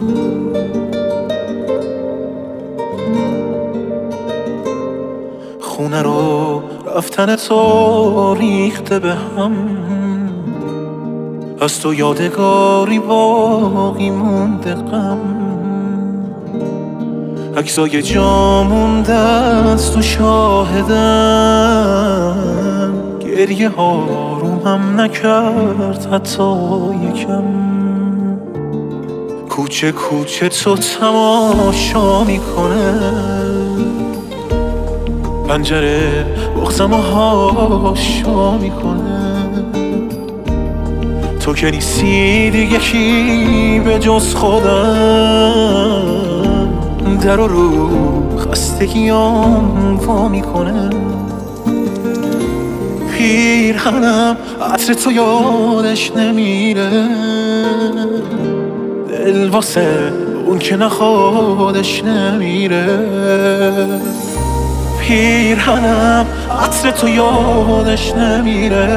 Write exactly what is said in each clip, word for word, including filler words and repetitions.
خونه رو رفتن تو ریخته به هم، از تو یادگاری باقی مونده غم. عکسای جا مونده از تو شاهدم، گریه ها رومم نکرد حتی یکم. کوچه کوچه تو تماشا میکنه، پنجره بغزمو هاشا میکنه. تو که نیستی دیگه کی به جز خودم، در و رو خستگیام وا میکنه. پیرهنم عطر تو یادش نمیره، دل واسه اون که نخوادش نمیره. پیرهنم عطر تو یادش نمیره،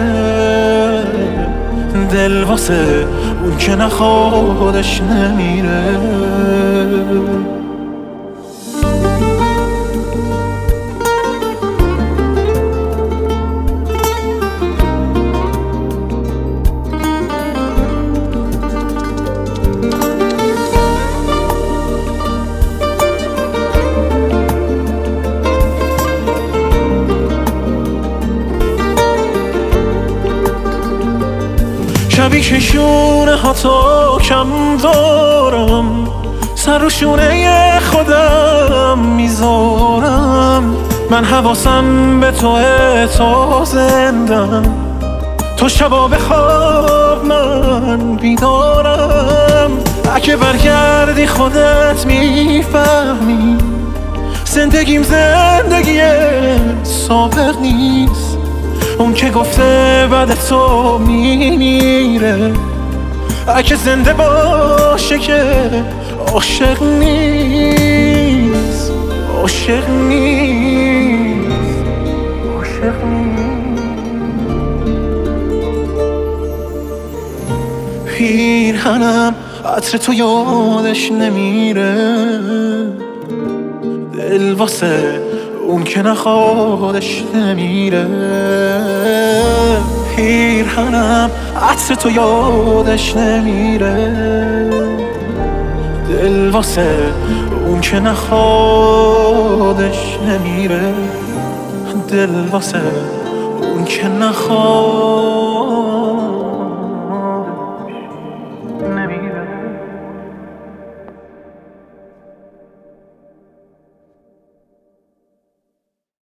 دل واسه اون که نخوادش نمیره. شبی که شونه ها تو کم دارم، سر رو شونه خودم میذارم. من حواسم به توه تا زندم، تو شبا بخواب من بیدارم. اگه برگردی خودت میفهمی، زندگیم زندگی سابق نیست. اون که گفته بعد تو میمیره، اگه زنده باشه که عاشق نیست. عاشق نیست، عاشق نیست. پیرهنم عطر تو یادش نمیره، دل واسه اون که نخوادش نمیره. پیرهنم عطر تو یادش نمیره، دل واسه اون که نخوادش نمیره. دل واسه اون که نخواد